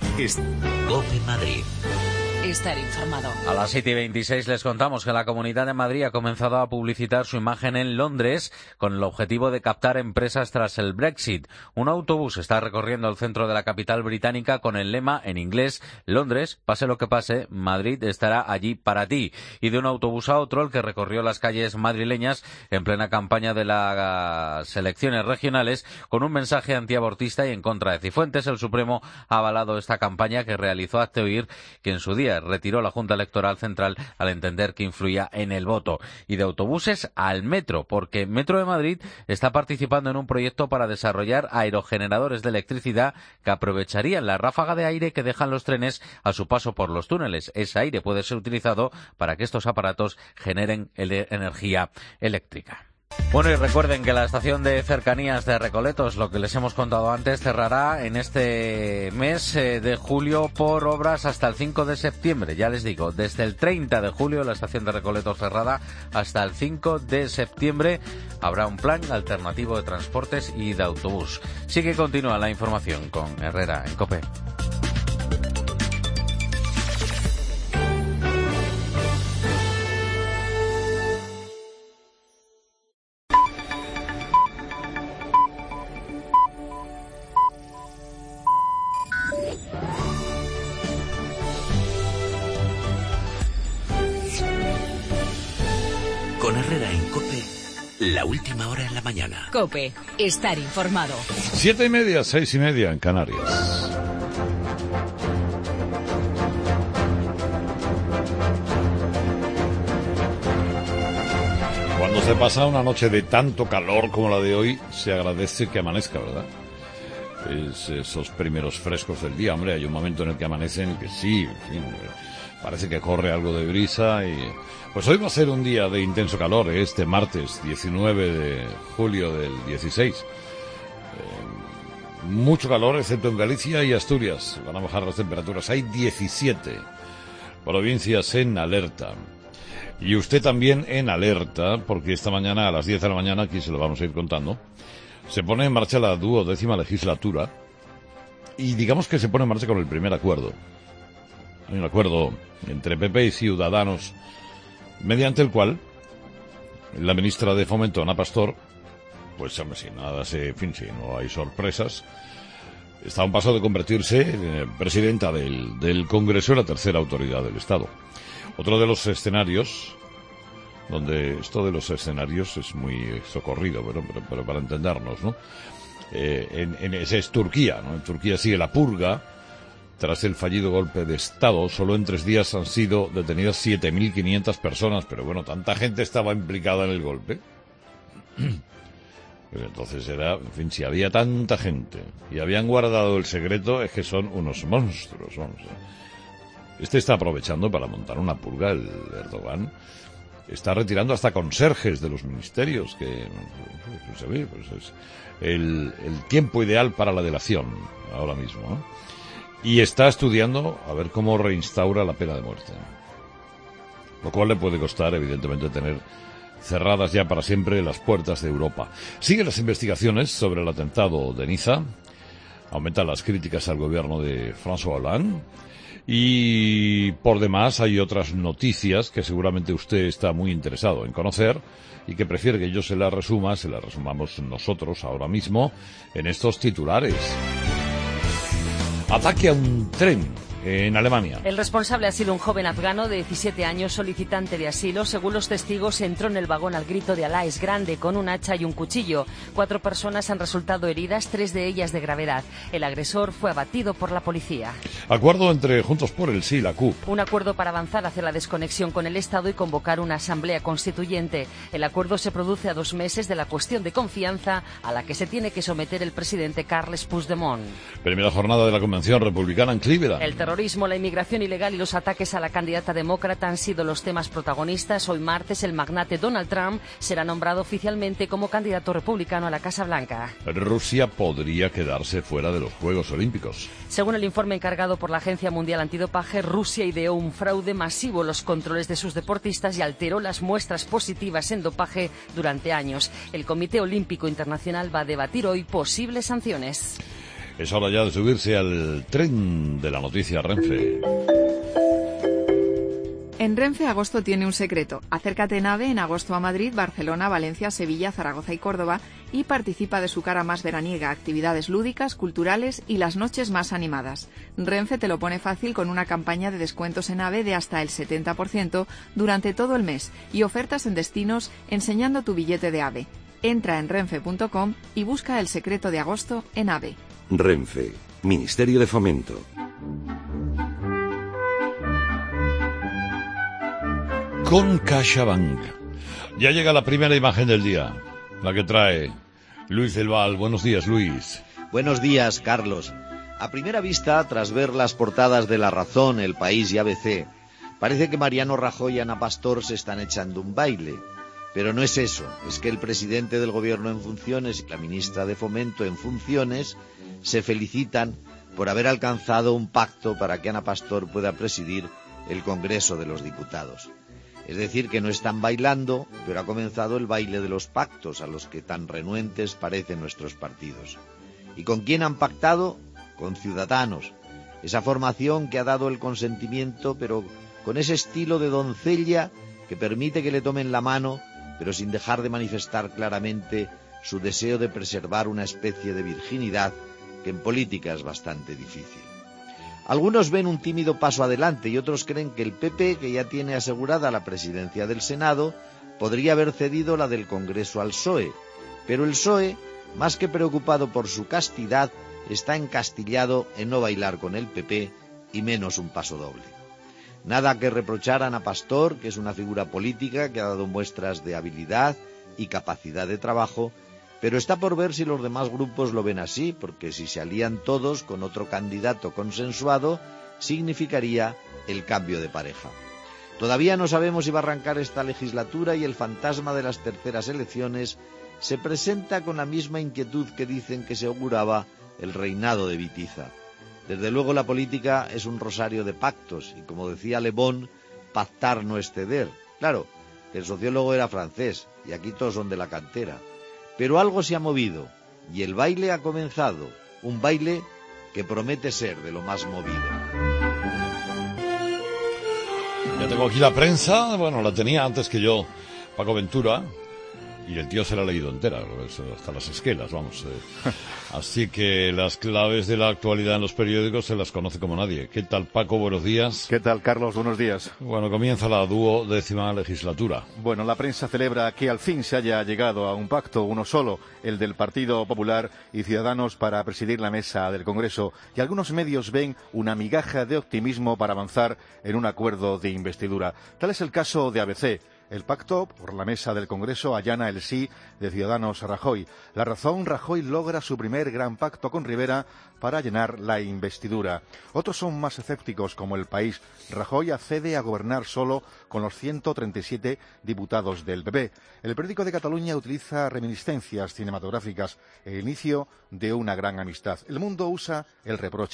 Speaker 15: COPE Madrid.
Speaker 2: Estar informado.
Speaker 5: A las siete y veintiséis les contamos que la Comunidad de Madrid ha comenzado a publicitar su imagen en Londres con el objetivo de captar empresas tras el Brexit. Un autobús está recorriendo el centro de la capital británica con el lema en inglés: Londres, pase lo que pase, Madrid estará allí para ti. Y de un autobús a otro, el que recorrió las calles madrileñas en plena campaña de las elecciones regionales con un mensaje antiabortista y en contra de Cifuentes. El Supremo ha avalado esta campaña que realizó Hazte Oír, que en su día retiró la Junta Electoral Central al entender que influía en el voto. Y de autobuses al metro, porque Metro de Madrid está participando en un proyecto para desarrollar aerogeneradores de electricidad que aprovecharían la ráfaga de aire que dejan los trenes a su paso por los túneles. Ese aire puede ser utilizado para que estos aparatos generen energía eléctrica. Bueno, y recuerden que la estación de Cercanías de Recoletos, lo que les hemos contado antes, cerrará en este mes eh, de julio por obras hasta el cinco de septiembre. Ya les digo, desde el treinta de julio la estación de Recoletos cerrada hasta el cinco de septiembre habrá un plan alternativo de transportes y de autobús. Sí que continúa la información con Herrera en COPE.
Speaker 15: Con Herrera en COPE, la última hora en la mañana.
Speaker 2: COPE, estar informado.
Speaker 3: Siete y media, seis y media en Canarias. Cuando se pasa una noche de tanto calor como la de hoy, se agradece que amanezca, ¿verdad? Es esos primeros frescos del día. Hombre, hay un momento en el que amanecen que sí, en fin, parece que corre algo de brisa y... Pues hoy va a ser un día de intenso calor, ¿eh? Este martes diecinueve de julio del dieciséis. Eh, mucho calor, excepto en Galicia y Asturias. Van a bajar las temperaturas. Hay diecisiete provincias en alerta. Y usted también en alerta, porque esta mañana a las diez de la mañana, aquí se lo vamos a ir contando, se pone en marcha la duodécima legislatura. Y digamos que se pone en marcha con el primer acuerdo. Hay un acuerdo entre P P y Ciudadanos, mediante el cual la ministra de Fomento, Ana Pastor, pues hombre, si nada se, en fin, si no hay sorpresas, está a un paso de convertirse en presidenta del, del Congreso y la tercera autoridad del Estado. Otro de los escenarios, donde esto de los escenarios es muy socorrido, pero, pero, pero para entendernos, ¿no? Eh, en, en ese es Turquía, ¿no? En Turquía sigue la purga. Tras el fallido golpe de Estado, solo en tres días han sido detenidas siete mil quinientas personas, pero bueno, tanta gente estaba implicada en el golpe. Pues entonces era, en fin, si había tanta gente y habían guardado el secreto, es que son unos monstruos, vamos. Este está aprovechando para montar una purga, el Erdogan. Está retirando hasta conserjes de los ministerios, que se ve, pues es el, el tiempo ideal para la delación, ahora mismo, ¿no? Y está estudiando a ver cómo reinstaura la pena de muerte. Lo cual le puede costar, evidentemente, tener cerradas ya para siempre las puertas de Europa. Siguen las investigaciones sobre el atentado de Niza, aumentan las críticas al gobierno de François Hollande, y por demás hay otras noticias que seguramente usted está muy interesado en conocer y que prefiere que yo se las resuma, se las resumamos nosotros ahora mismo en estos titulares. Ataque a un tren en Alemania.
Speaker 2: El responsable ha sido un joven afgano de diecisiete años, solicitante de asilo. Según los testigos, entró en el vagón al grito de Alá es grande, con un hacha y un cuchillo. Cuatro personas han resultado heridas, tres de ellas de gravedad. El agresor fue abatido por la policía.
Speaker 3: Acuerdo entre Juntos por el Sí y la C U P.
Speaker 2: Un acuerdo para avanzar hacia la desconexión con el Estado y convocar una asamblea constituyente. El acuerdo se produce a dos meses de la cuestión de confianza a la que se tiene que someter el presidente Carles Puigdemont.
Speaker 3: Primera jornada de la Convención Republicana en Cleveland.
Speaker 2: El terrorismo, la inmigración ilegal y los ataques a la candidata demócrata han sido los temas protagonistas. Hoy martes, el magnate Donald Trump será nombrado oficialmente como candidato republicano a la Casa Blanca.
Speaker 3: Rusia podría quedarse fuera de los Juegos Olímpicos.
Speaker 2: Según el informe encargado por la Agencia Mundial Antidopaje, Rusia ideó un fraude masivo en los controles de sus deportistas y alteró las muestras positivas en dopaje durante años. El Comité Olímpico Internacional va a debatir hoy posibles sanciones.
Speaker 3: Es hora ya de subirse al tren de la noticia Renfe.
Speaker 16: En Renfe, agosto tiene un secreto. Acércate en AVE en agosto a Madrid, Barcelona, Valencia, Sevilla, Zaragoza y Córdoba y participa de su cara más veraniega, actividades lúdicas, culturales y las noches más animadas. Renfe te lo pone fácil con una campaña de descuentos en AVE de hasta el setenta por ciento durante todo el mes y ofertas en destinos enseñando tu billete de AVE. Entra en renfe punto com y busca el secreto de agosto en AVE.
Speaker 17: Renfe, Ministerio de Fomento.
Speaker 3: Con CaixaBank. Ya llega la primera imagen del día, la que trae Luis del Val. Buenos días, Luis.
Speaker 18: Buenos días, Carlos. A primera vista, tras ver las portadas de La Razón, El País y A B C, parece que Mariano Rajoy y Ana Pastor se están echando un baile. Pero no es eso, es que el presidente del Gobierno en funciones y la ministra de Fomento en funciones se felicitan por haber alcanzado un pacto para que Ana Pastor pueda presidir el Congreso de los Diputados. Es decir, que no están bailando, pero ha comenzado el baile de los pactos a los que tan renuentes parecen nuestros partidos. ¿Y con quién han pactado? Con Ciudadanos, esa formación que ha dado el consentimiento, pero con ese estilo de doncella que permite que le tomen la mano, pero sin dejar de manifestar claramente su deseo de preservar una especie de virginidad que en política es bastante difícil. Algunos ven un tímido paso adelante y otros creen que el P P, que ya tiene asegurada la presidencia del Senado, podría haber cedido la del Congreso al P S O E, pero el P S O E, más que preocupado por su castidad, está encastillado en no bailar con el P P y menos un paso doble. Nada que reprochar a Ana Pastor, que es una figura política que ha dado muestras de habilidad y capacidad de trabajo, pero está por ver si los demás grupos lo ven así, porque si se alían todos con otro candidato consensuado, significaría el cambio de pareja. Todavía no sabemos si va a arrancar esta legislatura y el fantasma de las terceras elecciones se presenta con la misma inquietud que dicen que se auguraba el reinado de Bitiza. Desde luego la política es un rosario de pactos y, como decía Le Bon, pactar no es ceder. Claro, el sociólogo era francés y aquí todos son de la cantera. Pero algo se ha movido y el baile ha comenzado, un baile que promete ser de lo más movido.
Speaker 3: Ya tengo aquí la prensa, bueno, la tenía antes que yo Paco Ventura, y el tío se la ha leído entera, hasta las esquelas, vamos. Eh. Así que las claves de la actualidad en los periódicos se las conoce como nadie. ¿Qué tal, Paco? Buenos días.
Speaker 19: ¿Qué tal, Carlos? Buenos días.
Speaker 3: Bueno, comienza la duodécima legislatura.
Speaker 19: Bueno, la prensa celebra que al fin se haya llegado a un pacto, uno solo, el del Partido Popular y Ciudadanos para presidir la mesa del Congreso. Y algunos medios ven una migaja de optimismo para avanzar en un acuerdo de investidura. Tal es el caso de A B C. El pacto por la mesa del Congreso allana el sí de Ciudadanos a Rajoy. La razón, Rajoy logra su primer gran pacto con Rivera para llenar la investidura. Otros son más escépticos, como El País. Rajoy accede a gobernar solo con los ciento treinta y siete diputados del P P. El periódico de Cataluña utiliza reminiscencias cinematográficas, el inicio de una gran amistad. El Mundo usa el reproche.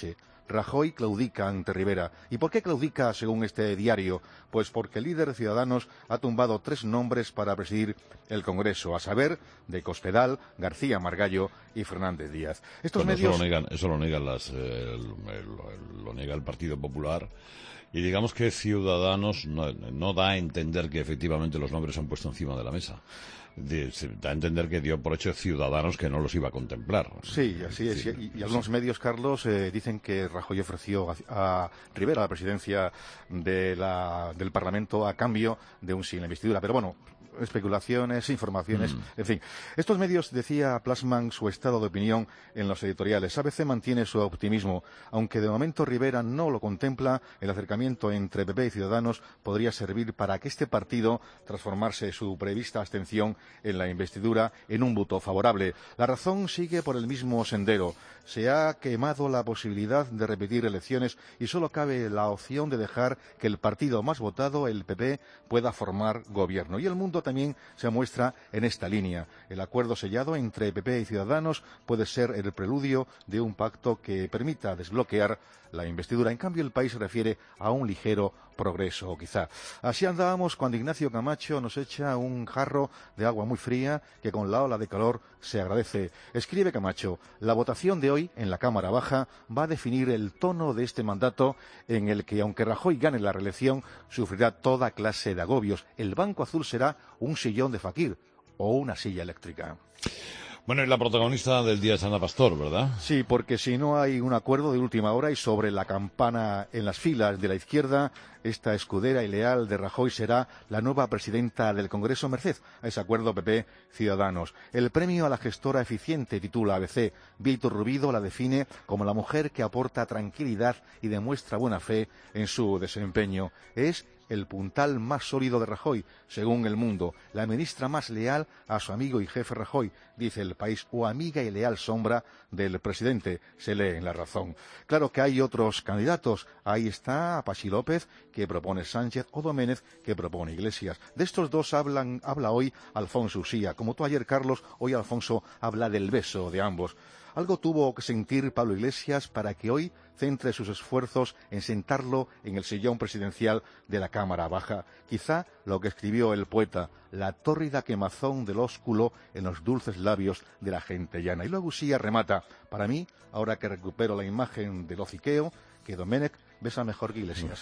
Speaker 19: Rajoy claudica ante Rivera. ¿Y por qué claudica, según este diario? Pues porque el líder de Ciudadanos ha tumbado tres nombres para presidir el Congreso, a saber, de Cospedal, García Margallo y Fernández Díaz. Estos
Speaker 3: bueno,
Speaker 19: medios...
Speaker 3: Eso lo niegan, eso lo niegan las, eh, el, el, lo niega el Partido Popular. Y digamos que Ciudadanos no, no da a entender que efectivamente los nombres se han puesto encima de la mesa. De, se da a entender que dio por hecho Ciudadanos que no los iba a contemplar.
Speaker 19: Sí, así es. Y, y algunos medios, Carlos, eh, dicen que Rajoy ofreció a, a Rivera la presidencia de la, del Parlamento a cambio de un sí en la investidura. Pero bueno, especulaciones, informaciones, mm. en fin. Estos medios, decía, plasman su estado de opinión en los editoriales. A B C mantiene su optimismo. Aunque de momento Rivera no lo contempla, el acercamiento entre P P y Ciudadanos podría servir para que este partido transformarse su prevista abstención en la investidura en un voto favorable. La razón sigue por el mismo sendero. Se ha quemado la posibilidad de repetir elecciones y solo cabe la opción de dejar que el partido más votado, el P P, pueda formar gobierno. Y el mundo también se muestra en esta línea. El acuerdo sellado entre P P y Ciudadanos puede ser el preludio de un pacto que permita desbloquear la investidura. En cambio, el país se refiere a un ligero progreso, quizá. Así andábamos cuando Ignacio Camacho nos echa un jarro de agua muy fría que con la ola de calor se agradece. Escribe Camacho, la votación de hoy en la Cámara Baja va a definir el tono de este mandato en el que, aunque Rajoy gane la reelección, sufrirá toda clase de agobios. El Banco Azul será un sillón de Fakir o una silla eléctrica.
Speaker 3: Bueno, y la protagonista del día es Ana Pastor, ¿verdad?
Speaker 19: Sí, porque si no hay un acuerdo de última hora y sobre la campana en las filas de la izquierda, esta escudera y leal de Rajoy será la nueva presidenta del Congreso, merced a ese acuerdo P P Ciudadanos. El premio a la gestora eficiente, titula A B C. Víctor Rubido la define como la mujer que aporta tranquilidad y demuestra buena fe en su desempeño. Es el puntal más sólido de Rajoy, según El Mundo, la ministra más leal a su amigo y jefe Rajoy, dice El País, o amiga y leal sombra del presidente, se lee en La Razón. Claro que hay otros candidatos, ahí está Pachi López, que propone Sánchez, o Doménez, que propone Iglesias. De estos dos hablan, habla hoy Alfonso Usía. Como tú ayer, Carlos, hoy Alfonso habla del beso de ambos. Algo tuvo que sentir Pablo Iglesias para que hoy centre sus esfuerzos en sentarlo en el sillón presidencial de la Cámara Baja. Quizá lo que escribió el poeta, la tórrida quemazón del ósculo en los dulces labios de la gente llana. Y luego Usía remata, para mí, ahora que recupero la imagen del hociqueo, que Domenech besa mejor que Iglesias.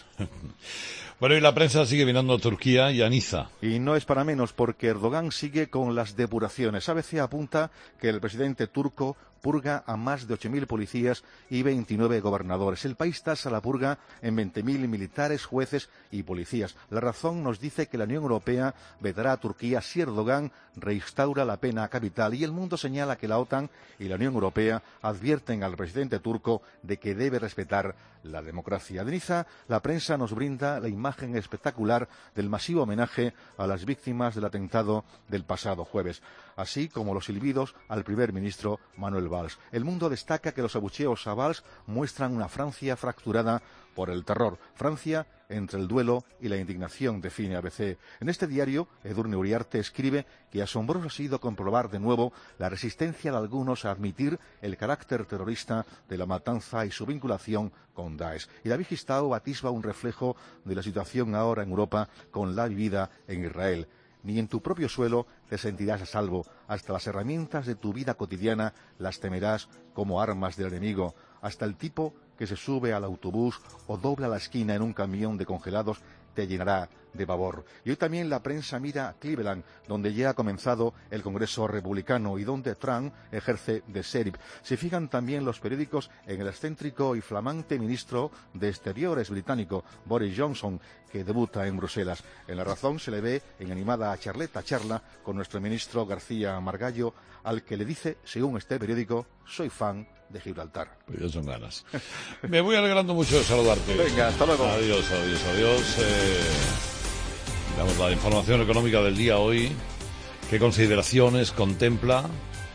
Speaker 3: Bueno, y la prensa sigue mirando a Turquía y a Niza.
Speaker 19: Y no es para menos, porque Erdogan sigue con las depuraciones. A B C apunta que el presidente turco purga a más de ocho mil policías y veintinueve gobernadores. El país tasa la purga en veinte mil militares, jueces y policías. La Razón nos dice que la Unión Europea vetará a Turquía si Erdogan reinstaura la pena capital. Y El Mundo señala que la OTAN y la Unión Europea advierten al presidente turco de que debe respetar la democracia. De Niza, la prensa nos brinda la imagen espectacular del masivo homenaje a las víctimas del atentado del pasado jueves, así como los silbidos al primer ministro Manuel Valls. El Mundo destaca que los abucheos a Valls muestran una Francia fracturada por el terror. Francia entre el duelo y la indignación, define A B C. En este diario, Edurne Uriarte escribe que asombroso ha sido comprobar de nuevo la resistencia de algunos a admitir el carácter terrorista de la matanza y su vinculación con Daesh. Y David Gistao atisba un reflejo de la situación ahora en Europa con la vivida en Israel. Ni en tu propio suelo te sentirás a salvo. Hasta las herramientas de tu vida cotidiana las temerás como armas del enemigo. Hasta el tipo que se sube al autobús o dobla la esquina en un camión de congelados te llenará de pavor. Y hoy también la prensa mira a Cleveland, donde ya ha comenzado el Congreso Republicano y donde Trump ejerce de sheriff. Se fijan también los periódicos en el excéntrico y flamante ministro de Exteriores británico, Boris Johnson, que debuta en Bruselas. En La Razón se le ve en animada charleta charla con nuestro ministro García Margallo, al que le dice, según este periódico, soy fan de Gibraltar.
Speaker 3: Pues ya son ganas. Me voy alegrando mucho de saludarte.
Speaker 19: Venga, hasta luego.
Speaker 3: Adiós, adiós, adiós. Eh, damos la información económica del día hoy. ¿Qué consideraciones contempla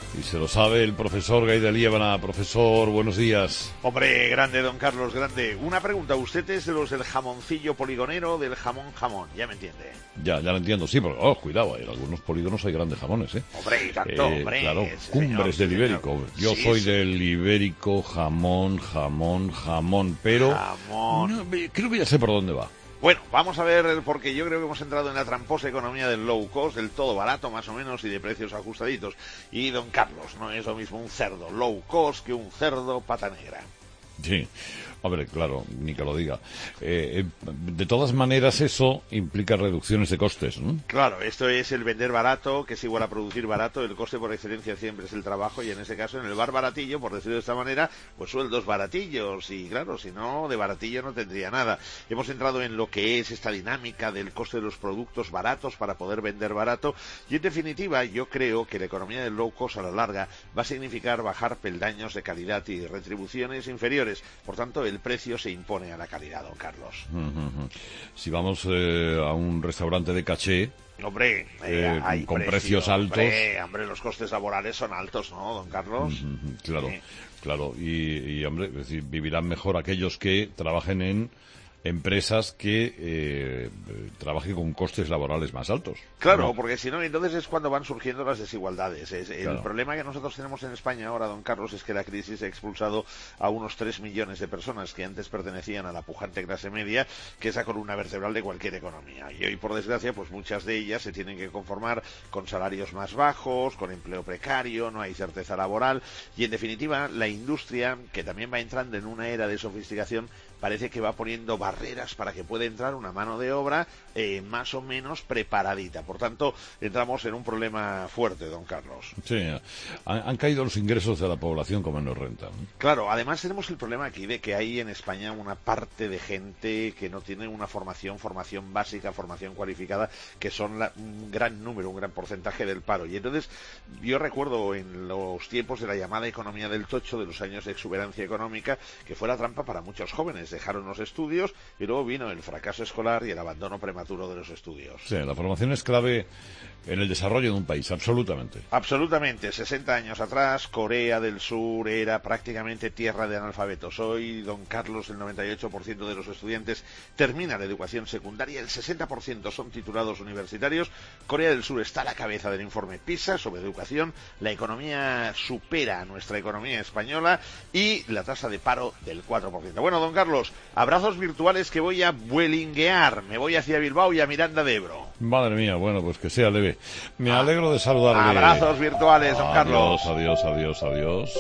Speaker 3: Y se lo sabe el profesor Gay de Liébana. Profesor, buenos días.
Speaker 20: Hombre, grande, don Carlos, grande. Una pregunta, ¿usted es de los del jamoncillo poligonero o del jamón jamón? Ya me entiende.
Speaker 3: Ya, ya lo entiendo, sí, porque, oh, cuidado, en algunos polígonos hay grandes jamones, ¿eh?
Speaker 20: Hombre, y tanto,
Speaker 3: eh,
Speaker 20: hombre.
Speaker 3: Claro,
Speaker 20: sí,
Speaker 3: cumbres
Speaker 20: señor,
Speaker 3: del
Speaker 20: sí,
Speaker 3: ibérico.
Speaker 20: señor.
Speaker 3: Yo
Speaker 20: Sí,
Speaker 3: soy
Speaker 20: sí.
Speaker 3: del ibérico, jamón, jamón, jamón, pero
Speaker 20: Jamón.
Speaker 3: no, creo que ya sé por dónde va.
Speaker 20: Bueno, vamos a ver, porque yo creo que hemos entrado en la tramposa economía del low cost, del todo barato más o menos y de precios ajustaditos. Y don Carlos, no es lo mismo un cerdo low cost que un cerdo pata negra.
Speaker 3: Sí, hombre, claro, ni que lo diga. Eh, eh, de todas maneras, eso implica reducciones de costes, ¿no?
Speaker 20: Claro, esto es el vender barato, que es igual a producir barato. El coste por excelencia siempre es el trabajo, y en ese caso, en el bar baratillo, por decirlo de esta manera, pues sueldos baratillos. Y claro, si no, de baratillo no tendría nada. Hemos entrado en lo que es esta dinámica del coste de los productos baratos para poder vender barato. Y en definitiva, yo creo que la economía del low cost a la larga va a significar bajar peldaños de calidad y retribuciones inferiores. Por tanto, el precio se impone a la calidad, don Carlos.
Speaker 3: Uh-huh. Si vamos eh, a un restaurante de caché,
Speaker 20: Hombre, eh,
Speaker 3: eh,
Speaker 20: hay
Speaker 3: con
Speaker 20: precio,
Speaker 3: precios altos.
Speaker 20: Hombre, hombre, los costes laborales son altos, ¿no, don Carlos?
Speaker 3: Uh-huh, claro,
Speaker 20: Sí.
Speaker 3: claro. Y, y, hombre, es decir, vivirán mejor aquellos que trabajen en empresas que eh, trabajen con costes laborales más altos.
Speaker 20: Claro,
Speaker 3: ¿no?
Speaker 20: porque si no, entonces es cuando van surgiendo las desigualdades. Es, el
Speaker 3: Claro.
Speaker 20: problema que nosotros tenemos en España ahora, don Carlos, es que la crisis ha expulsado a unos tres millones de personas que antes pertenecían a la pujante clase media, que es la columna vertebral de cualquier economía. Y hoy, por desgracia, pues muchas de ellas se tienen que conformar con salarios más bajos, con empleo precario, no hay certeza laboral, y en definitiva, la industria, que también va entrando en una era de sofisticación, parece que va poniendo barreras para que pueda entrar una mano de obra eh, más o menos preparadita. Por tanto, entramos en un problema fuerte, don Carlos.
Speaker 3: Sí, han, han caído los ingresos de la población con menos renta, ¿no?
Speaker 20: Claro, además tenemos el problema aquí de que hay en España una parte de gente que no tiene una formación, formación básica, formación cualificada, que son la, un gran número, un gran porcentaje del paro. Y entonces, yo recuerdo en los tiempos de la llamada economía del tocho, de los años de exuberancia económica, que fue la trampa para muchos jóvenes. Dejaron los estudios y luego vino el fracaso escolar y el abandono prematuro de los estudios.
Speaker 3: Sí, la formación es clave en el desarrollo de un país, absolutamente.
Speaker 20: Absolutamente. sesenta años atrás, Corea del Sur era prácticamente tierra de analfabetos. Hoy, don Carlos, el noventa y ocho por ciento de los estudiantes termina la educación secundaria, el sesenta por ciento son titulados universitarios. Corea del Sur está a la cabeza del informe PISA sobre educación. La economía supera a nuestra economía española y la tasa de paro del cuatro por ciento. Bueno, don Carlos, abrazos virtuales que voy a vuelinguear. Me voy hacia Bilbao y a Miranda de Ebro.
Speaker 3: Madre mía, bueno, pues que sea leve. Me alegro de saludarle.
Speaker 20: Abrazos virtuales, don Carlos.
Speaker 3: Adiós, adiós, adiós, adiós.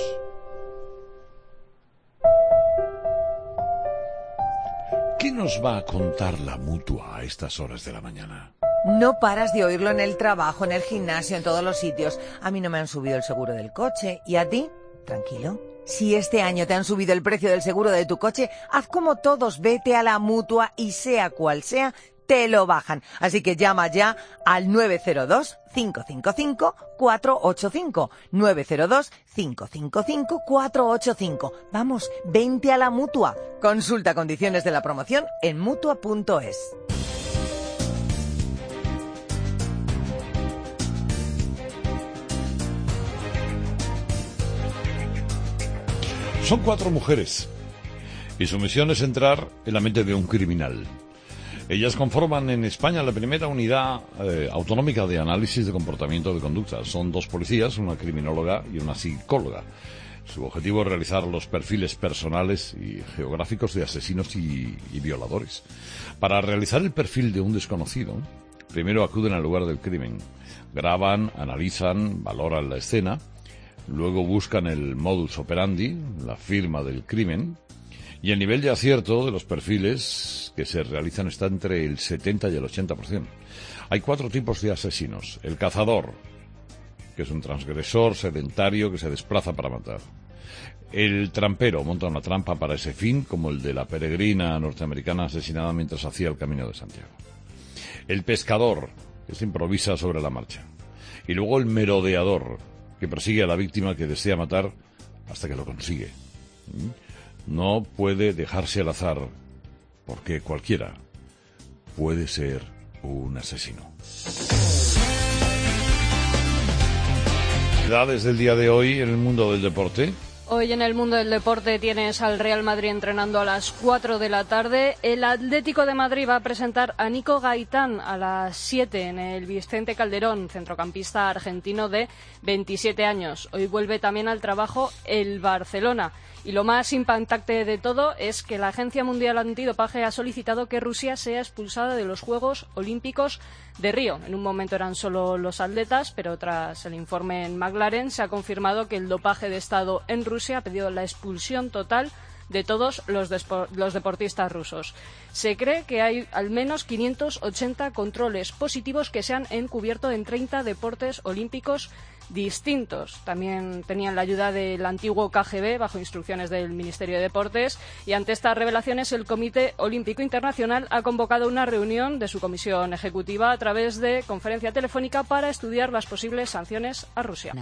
Speaker 3: ¿Qué nos va a contar la Mutua a estas horas de la mañana?
Speaker 10: No paras de oírlo en el trabajo, en el gimnasio, en todos los sitios. A mí no me han subido el seguro del coche. ¿Y a ti? Tranquilo. Si este año te han subido el precio del seguro de tu coche, haz como todos, vete a la Mutua y sea cual sea, te lo bajan. Así que llama ya al nueve cero dos, cinco cinco cinco, cuatro ocho cinco. nueve cero dos, cinco cinco cinco, cuatro ocho cinco. Vamos, vente a la Mutua. Consulta condiciones de la promoción en mutua punto es.
Speaker 3: Son cuatro mujeres y su misión es entrar en la mente de un criminal. Ellas conforman en España la primera unidad eh, autonómica de análisis de comportamiento de conducta. Son dos policías, una criminóloga y una psicóloga. Su objetivo es realizar los perfiles personales y geográficos de asesinos y, y violadores. Para realizar el perfil de un desconocido, primero acuden al lugar del crimen. Graban, analizan, valoran la escena. Luego buscan el modus operandi, la firma del crimen, y el nivel de acierto de los perfiles que se realizan está entre el setenta y el ochenta por ciento. Hay cuatro tipos de asesinos. El cazador, que es un transgresor sedentario que se desplaza para matar. El trampero monta una trampa para ese fin, como el de la peregrina norteamericana asesinada mientras hacía el Camino de Santiago. El pescador, que se improvisa sobre la marcha. Y luego el merodeador, que persigue a la víctima que desea matar hasta que lo consigue. No puede dejarse al azar, porque cualquiera puede ser un asesino. novedades del día de hoy en el mundo del deporte?
Speaker 9: Hoy en el mundo del deporte tienes al Real Madrid entrenando a las cuatro de la tarde. El Atlético de Madrid va a presentar a Nico Gaitán a las siete en el Vicente Calderón, centrocampista argentino de veintisiete años. Hoy vuelve también al trabajo el Barcelona. Y lo más impactante de todo es que la Agencia Mundial Antidopaje ha solicitado que Rusia sea expulsada de los Juegos Olímpicos de Río. En un momento eran solo los atletas, pero tras el informe en McLaren se ha confirmado que el dopaje de Estado en Rusia ha pedido la expulsión total de todos los, los deportistas rusos. Se cree que hay al menos quinientos ochenta controles positivos que se han encubierto en treinta deportes olímpicos distintos. También tenían la ayuda del antiguo K G B bajo instrucciones del Ministerio de Deportes, y ante estas revelaciones el Comité Olímpico Internacional ha convocado una reunión de su comisión ejecutiva a través de conferencia telefónica para estudiar las posibles sanciones a Rusia.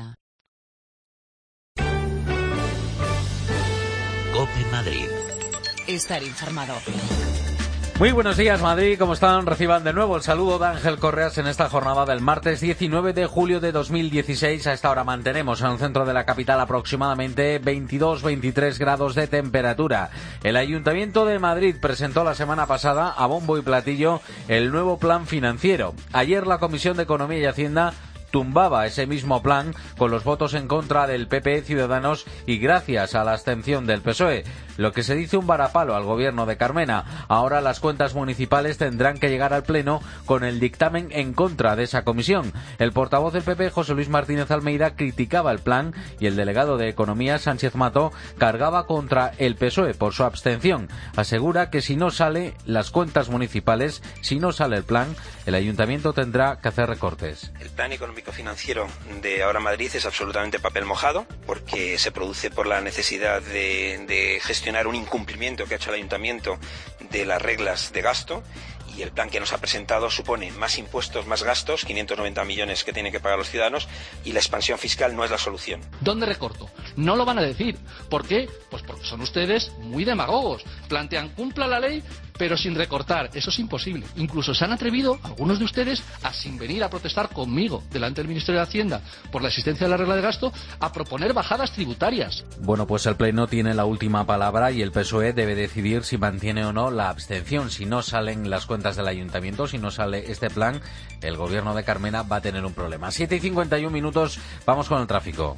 Speaker 15: COPE Madrid.
Speaker 10: Estar informado.
Speaker 21: Muy buenos días, Madrid. ¿Cómo están? Reciban de nuevo el saludo de Ángel Correas en esta jornada del martes diecinueve de julio de dos mil dieciséis. A esta hora mantenemos en el centro de la capital aproximadamente veintidós a veintitrés grados de temperatura. El Ayuntamiento de Madrid presentó la semana pasada a bombo y platillo el nuevo plan financiero. Ayer la Comisión de Economía y Hacienda tumbaba ese mismo plan con los votos en contra del P P, Ciudadanos y gracias a la abstención del P S O E. Lo que se dice un varapalo al gobierno de Carmena. Ahora las cuentas municipales tendrán que llegar al Pleno con el dictamen en contra de esa comisión. El portavoz del P P, José Luis Martínez Almeida, criticaba el plan y el delegado de Economía, Sánchez Mato, cargaba contra el P S O E por su abstención. Asegura que si no sale las cuentas municipales, si no sale el plan, el ayuntamiento tendrá que hacer recortes.
Speaker 22: El plan económico financiero de Ahora Madrid es absolutamente papel mojado, porque se produce por la necesidad de, de gestionar un incumplimiento que ha hecho el ayuntamiento de las reglas de gasto, y el plan que nos ha presentado supone más impuestos, más gastos, quinientos noventa millones que tienen que pagar los ciudadanos, y la expansión fiscal no es la solución.
Speaker 23: ¿Dónde recorto? No lo van a decir. ¿Por qué? Pues porque son ustedes muy demagogos. Plantean cumpla la ley, pero sin recortar. Eso es imposible. Incluso se han atrevido, algunos de ustedes, a sin venir a protestar conmigo delante del Ministerio de Hacienda por la existencia de la regla de gasto, a proponer bajadas tributarias.
Speaker 21: Bueno, pues el Pleno tiene la última palabra y el P S O E debe decidir si mantiene o no la abstención. Si no salen las cuentas del ayuntamiento, si no sale este plan, el gobierno de Carmena va a tener un problema. siete y cincuenta y un minutos, vamos con el tráfico.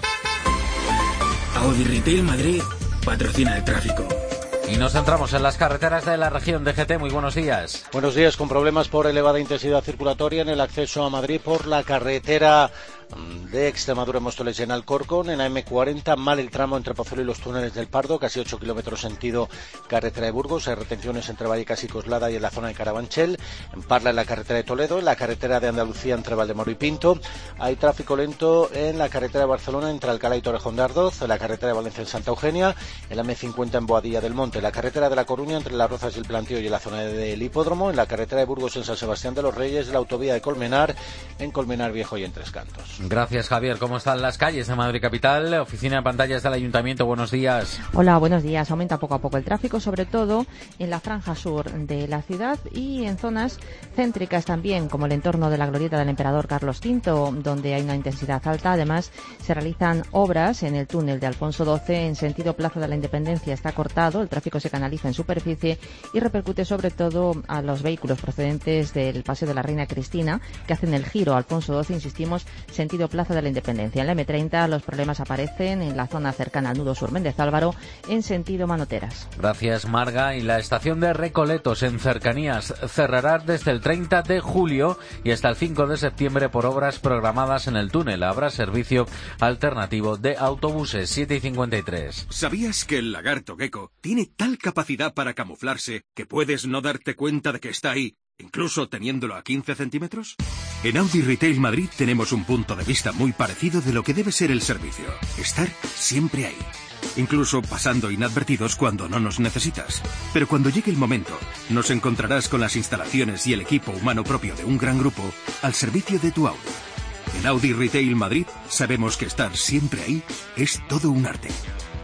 Speaker 24: Audi Retail Madrid patrocina el tráfico.
Speaker 21: Y nos centramos en las carreteras de la región. D G T, muy buenos días.
Speaker 25: Buenos días, con problemas por elevada intensidad circulatoria en el acceso a Madrid por la carretera de Extremadura, Móstoles en Alcorcón. En la M cuarenta, mal el tramo entre Pozuelo y los túneles del Pardo, casi ocho kilómetros sentido carretera de Burgos. Hay retenciones entre Vallecas y Coslada y en la zona de Carabanchel. En Parla, en la carretera de Toledo. En la carretera de Andalucía entre Valdemoro y Pinto. Hay tráfico lento en la carretera de Barcelona entre Alcalá y Torrejón de Ardoz. En la carretera de Valencia en Santa Eugenia. En la M cincuenta en Boadilla del Monte. En la carretera de La Coruña entre Las Rozas y el Plantío y en la zona del Hipódromo. En la carretera de Burgos en San Sebastián de los Reyes. La autovía de Colmenar en Colmenar Viejo y en Tres Cantos.
Speaker 21: Gracias, Javier. ¿Cómo están las calles de Madrid Capital? Oficina de pantallas del Ayuntamiento, buenos días.
Speaker 26: Hola, buenos días. Aumenta poco a poco el tráfico, sobre todo en la franja sur de la ciudad y en zonas céntricas también, como el entorno de la glorieta del Emperador Carlos quinto, donde hay una intensidad alta. Además, se realizan obras en el túnel de Alfonso doce en sentido Plaza de la Independencia. Está cortado, el tráfico se canaliza en superficie y repercute sobre todo a los vehículos procedentes del Paseo de la Reina Cristina, que hacen el giro Alfonso doce, insistimos, sentido Plaza de la Independencia. En la M treinta los problemas aparecen en la zona cercana al nudo sur Méndez Álvaro en sentido Manoteras.
Speaker 21: Gracias, Marga. Y la estación de Recoletos en Cercanías cerrará desde el treinta de julio y hasta el cinco de septiembre por obras programadas en el túnel. Habrá servicio alternativo de autobuses. Siete y cincuenta y tres.
Speaker 24: ¿Sabías que el lagarto gecko tiene tal capacidad para camuflarse que puedes no darte cuenta de que está ahí, incluso teniéndolo a quince centímetros? En Audi Retail Madrid tenemos un punto de vista muy parecido de lo que debe ser el servicio. Estar siempre ahí. Incluso pasando inadvertidos cuando no nos necesitas. Pero cuando llegue el momento, nos encontrarás con las instalaciones y el equipo humano propio de un gran grupo al servicio de tu Audi. En Audi Retail Madrid sabemos que estar siempre ahí es todo un arte.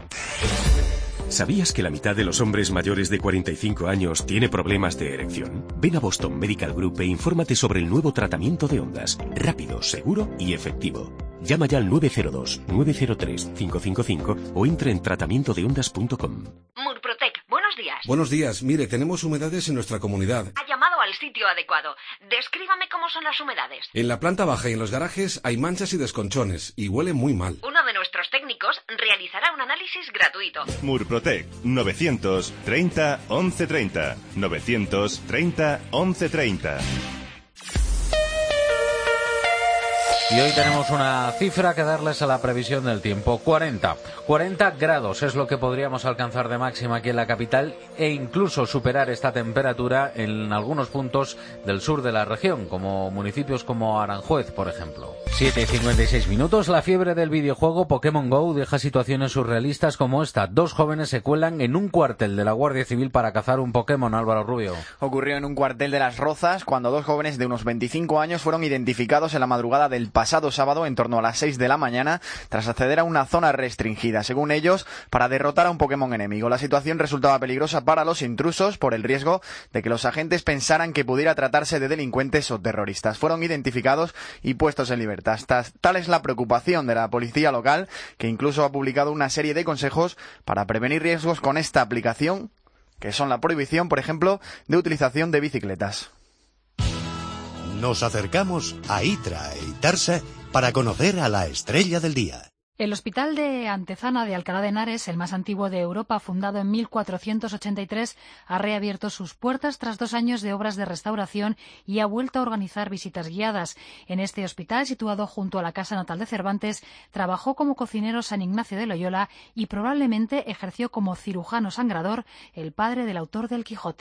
Speaker 27: ¿Sabías que la mitad de los hombres mayores de cuarenta y cinco años tiene problemas de erección? Ven a Boston Medical Group e infórmate sobre el nuevo tratamiento de ondas, rápido, seguro y efectivo. Llama ya al nueve cero dos, nueve cero tres, cinco cinco cinco o entra en tratamiento de ondas punto com.
Speaker 1: Murprotec, buenos días.
Speaker 4: Buenos días. Mire, tenemos humedades en nuestra comunidad.
Speaker 1: Ha llamado al sitio adecuado. Descríbame cómo son las humedades.
Speaker 4: En la planta baja y en los garajes hay manchas y desconchones y huele muy mal.
Speaker 1: Uno de nuestros técnicos realizará un análisis gratuito.
Speaker 6: Murprotec, novecientos treinta, once treinta. novecientos treinta, once treinta.
Speaker 21: Y hoy tenemos una cifra que darles a la previsión del tiempo. cuarenta. cuarenta grados es lo que podríamos alcanzar de máxima aquí en la capital e incluso superar esta temperatura en algunos puntos del sur de la región, como municipios como Aranjuez, por ejemplo. siete y cincuenta y seis minutos. La fiebre del videojuego Pokémon Go deja situaciones surrealistas como esta. Dos jóvenes se cuelan en un cuartel de la Guardia Civil para cazar un Pokémon. Álvaro Rubio.
Speaker 7: Ocurrió en un cuartel de Las Rozas cuando dos jóvenes de unos veinticinco años fueron identificados en la madrugada del pasado sábado en torno a las seis de la mañana tras acceder a una zona restringida, según ellos, para derrotar a un Pokémon enemigo. La situación resultaba peligrosa para los intrusos por el riesgo de que los agentes pensaran que pudiera tratarse de delincuentes o terroristas. Fueron identificados y puestos en libertad. Tal es la preocupación de la policía local, que incluso ha publicado una serie de consejos para prevenir riesgos con esta aplicación, que son la prohibición, por ejemplo, de utilización de bicicletas.
Speaker 8: Nos acercamos a Itra e Itarsa para conocer a la estrella del día.
Speaker 11: El Hospital de Antezana de Alcalá de Henares, el más antiguo de Europa, fundado en mil cuatrocientos ochenta y tres, ha reabierto sus puertas tras dos años de obras de restauración y ha vuelto a organizar visitas guiadas. En este hospital, situado junto a la casa natal de Cervantes, trabajó como cocinero San Ignacio de Loyola y probablemente ejerció como cirujano sangrador el padre del autor del Quijote.